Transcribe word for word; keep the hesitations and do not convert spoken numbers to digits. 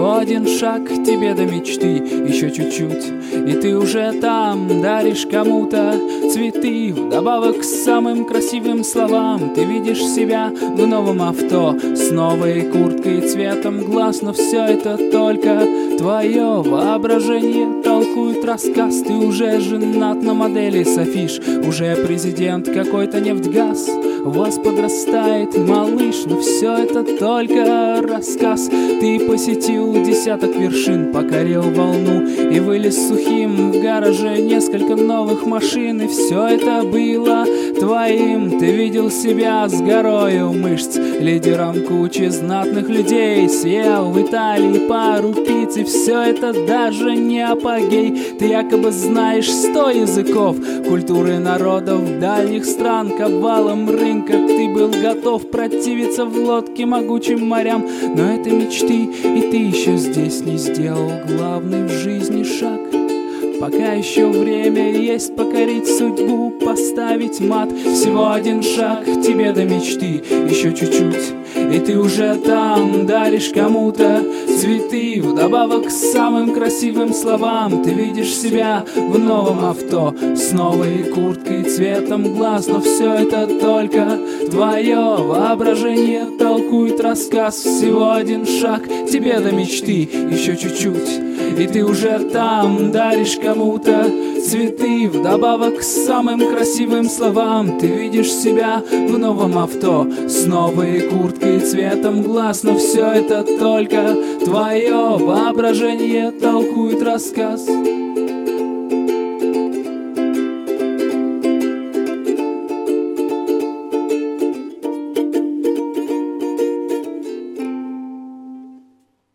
всего один шаг к тебе до мечты, еще чуть-чуть, и ты уже там. Даришь кому-то цветы, вдобавок к самым красивым словам. Ты видишь себя в новом авто, с новой курткой и цветом глаз. Но все это только твое воображение толкует рассказ. Ты уже женат на модели с афиш, уже президент какой-то нефтьгаз. У вас подрастает малыш, но все это только рассказ. Ты посетил десяток вершин, покорил волну и вылез сухим в гараже несколько новых машин. И все это было твоим. Ты видел себя с горою мышц, лидером кучи знатных людей. Съел в Италии пару пиц, и все это даже не апогей. Ты якобы знаешь сто языков, культуры народов дальних стран, к обвалам рынка ты был готов противиться в лодке могучим морям. Но это мечты, и ты еще здесь не сделал главный в жизни шаг. Пока еще время есть покорить судьбу, поставить мат. Всего один шаг к тебе до мечты, еще чуть-чуть, и ты уже там. Даришь кому-то цветы, вдобавок к самым красивым словам. Ты видишь себя в новом авто, с новой курткой и цветом глаз. Но все это только твое воображение толкует рассказ. Всего один шаг к тебе до мечты, еще чуть-чуть, и ты уже там. Даришь кому-то цветы, вдобавок к самым красивым словам. Ты видишь себя в новом авто, с новой курткой и цветом глаз. Но все это только твое воображение толкует рассказ.